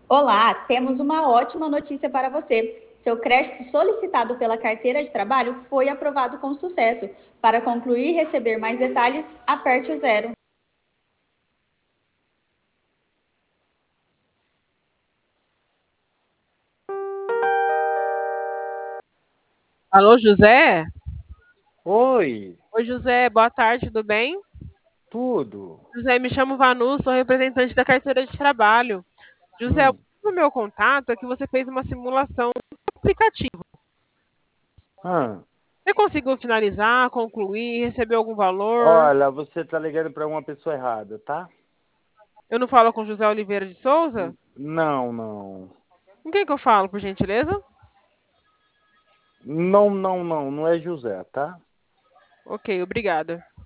Olá, temos uma ótima notícia para você. Seu crédito solicitado pela carteira de trabalho foi aprovado com sucesso. Para concluir e receber mais detalhes, aperte o zero. Alô, José? Oi, Oi, José, boa tarde, tudo bem? tudo. José, me chamo Vanu, sou representante da carteira de trabalho. José, Hum. o meu contato é que você fez uma simulação no aplicativo. Ah, Você conseguiu finalizar, concluir, receber algum valor? olha, você tá ligando para uma pessoa errada, tá? Eu não falo com José Oliveira de Souza? Não, não. Com quem que eu falo, por gentileza? Não, não, não, não é José, tá? Ok, obrigada.